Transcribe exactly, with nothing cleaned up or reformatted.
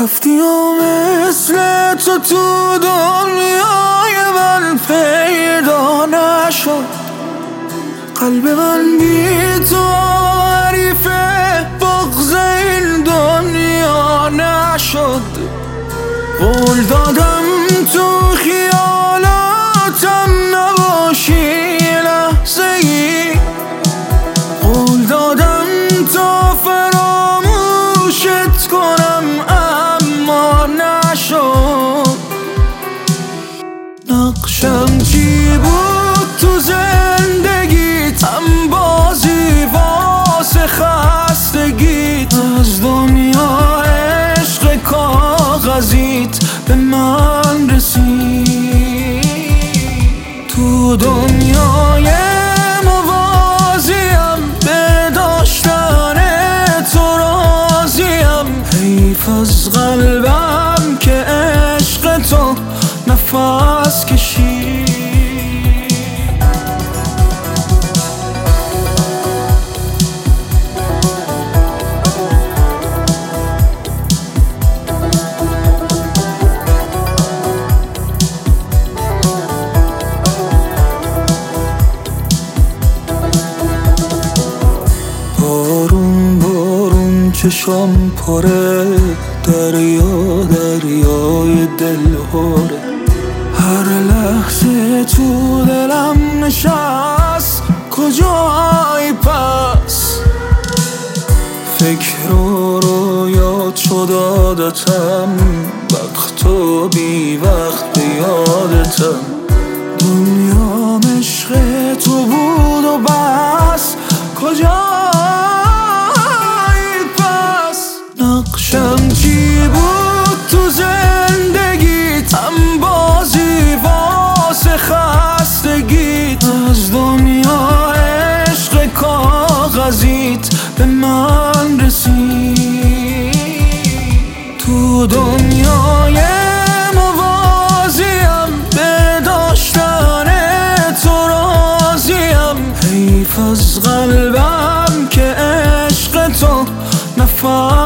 رفتی و مثل تو تو دنیای من پیدا نشد. قلب من بی تو حریف بغض این دنیا نشد. قول دادم تو خیالاتم نباشی لحظه ای، قول دادم تا فراموشت کنم اما نشد. نقشم چی بود تو زندگیتم؟ بازی واسه خستگیت از دنیا عشق کاغذیت به من رسید. تو دنیای موازیم به داشتن تو راضیم. حیف از قلبم که عشق تو نفس کشید. بارون بارون چشام پره، دریا دریای دل هاره. هر لحظه تو دلم نشست، کجایی پس؟ فکر و رویات شد عادتم، وقت و بی وقت به یادتم. دنیا عشق تو بود و بس، کجایی پس؟ نقشم چی بود تو زندگیتم؟ بازی واسه خستگیت از دنیا عشق کاغذیت به من رسید. تو دنیای موازیم به داشتن تو راضیم. حیف از قلبم که عشق تو نفس